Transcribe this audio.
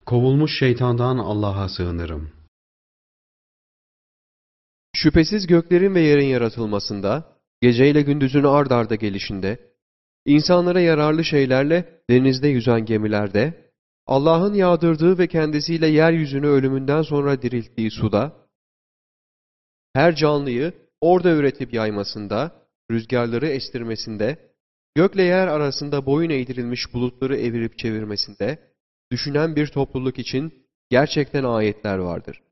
Kovulmuş şeytandan Allah'a sığınırım. Şüphesiz göklerin ve yerin yaratılmasında, geceyle gündüzün ard arda gelişinde, insanlara yararlı şeylerle denizde yüzen gemilerde, Allah'ın yağdırdığı ve kendisiyle yeryüzünü ölümünden sonra dirilttiği suda, her canlıyı orada üretip yaymasında, rüzgarları estirmesinde, gökle yer arasında boyun eğdirilmiş bulutları evirip çevirmesinde, düşünen bir topluluk için gerçekten ayetler vardır.